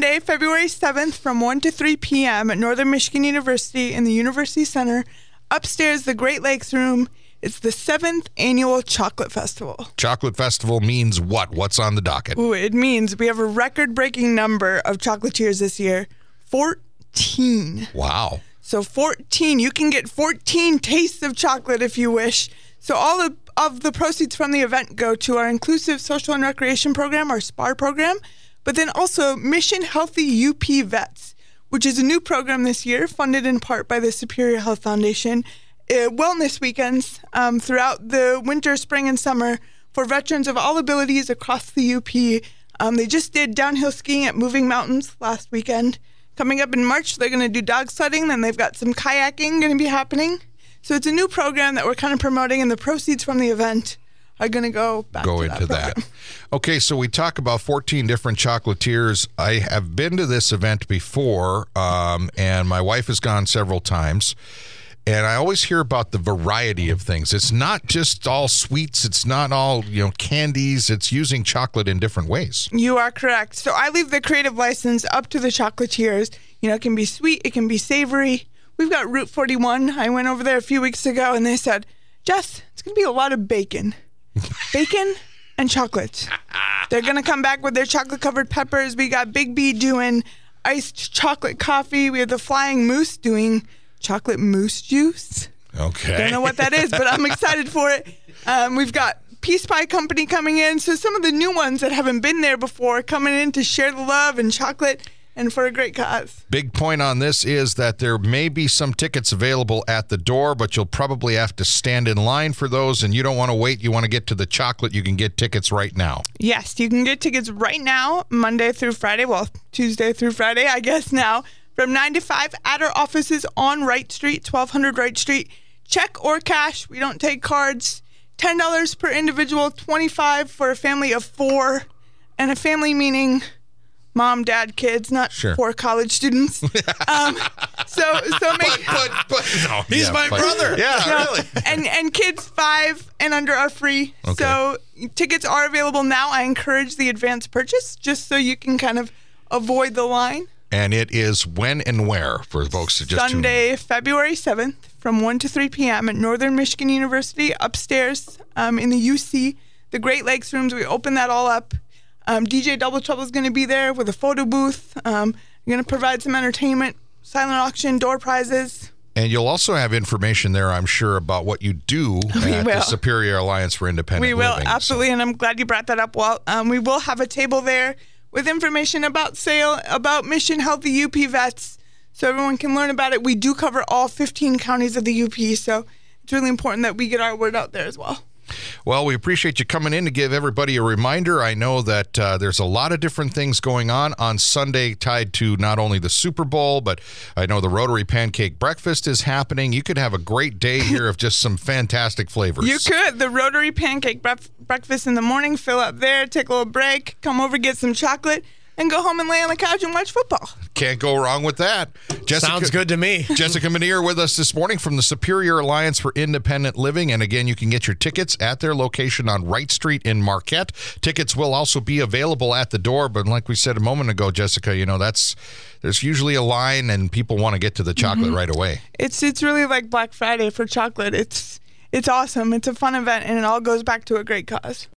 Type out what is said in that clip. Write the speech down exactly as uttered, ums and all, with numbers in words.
Sunday, February seventh from one to three p.m. at Northern Michigan University in the University Center. Upstairs, the Great Lakes Room. It's the seventh annual Chocolate Festival. Chocolate Festival means what? What's on the docket? Ooh, it means we have a record-breaking number of chocolatiers this year. fourteen. Wow. So fourteen. You can get fourteen tastes of chocolate if you wish. So all of, of the proceeds from the event go to our Inclusive Social and Recreation Program, our SPAR program, but then also Mission Healthy U P Vets, which is a new program this year, funded in part by the Superior Health Foundation. Uh, wellness weekends um, throughout the winter, spring, and summer for veterans of all abilities across the U P. Um, they just did downhill skiing at Moving Mountains last weekend. Coming up in March, they're going to do dog sledding. Then they've got some kayaking going to be happening. So it's a new program that we're kind of promoting, and the proceeds from the event are going to go back go to into that, that. Okay, so we talk about fourteen different chocolatiers. I have been to this event before, um, and my wife has gone several times. And I always hear about the variety of things. It's not just all sweets. It's not all, you know, candies. It's using chocolate in different ways. You are correct. So I leave the creative license up to the chocolatiers. You know, it can be sweet. It can be savory. We've got Route forty-one. I went over there a few weeks ago, and they said, Jess, it's going to be a lot of bacon. Bacon and chocolate. They're going to come back with their chocolate-covered peppers. We got Big B doing iced chocolate coffee. We have the Flying Moose doing chocolate mousse juice. Okay. Don't know what that is, but I'm excited for it. Um, we've got Peace Pie Company coming in. So some of the new ones that haven't been there before coming in to share the love and chocolate and for a great cause. Big point on this is that there may be some tickets available at the door, but you'll probably have to stand in line for those, and you don't want to wait. You want to get to the chocolate. You can get tickets right now. Yes, you can get tickets right now, Monday through Friday. Well, Tuesday through Friday, I guess now. From nine to five at our offices on Wright Street, twelve hundred Wright Street. Check or cash. We don't take cards. ten dollars per individual, twenty-five dollars for a family of four. And a family meaning mom, dad, kids, not sure. four college students. um, so so make... But, but, but, no, He's yeah, my but, brother. Yeah, no, really. And, and kids five and under are free. Okay. So tickets are available now. I encourage the advance purchase just so you can kind of avoid the line. And it is when and where for folks to just Sunday, February seventh from one to three p.m. at Northern Michigan University upstairs um, in the U C, the Great Lakes Rooms. We open that all up. Um, D J Double Trouble is going to be there with a photo booth. Um, we're going to provide some entertainment, silent auction, door prizes. And you'll also have information there, I'm sure, about what you do We at will. the Superior Alliance for Independent We will, Living. absolutely, So. and I'm glad you brought that up, Walt. Um, we will have a table there with information about sale, about Mission Healthy U P Vets, so everyone can learn about it. We do cover all fifteen counties of the U P, so it's really important that we get our word out there as well. Well, we appreciate you coming in to give everybody a reminder. I know that uh, there's a lot of different things going on on Sunday tied to not only the Super Bowl, but I know the Rotary Pancake Breakfast is happening. You could have a great day here of just some fantastic flavors. You could. The Rotary Pancake bref- Breakfast in the morning, fill up there, take a little break, come over, get some chocolate, and go home and lay on the couch and watch football. Can't go wrong with that. Jessica, Sounds good to me. Jessica Manier with us this morning from the Superior Alliance for Independent Living. And again, you can get your tickets at their location on Wright Street in Marquette. Tickets will also be available at the door. But like we said a moment ago, Jessica, you know, that's there's usually a line and people want to get to the chocolate Mm-hmm. right away. It's it's really like Black Friday for chocolate. It's it's awesome. It's a fun event, and it all goes back to a great cause.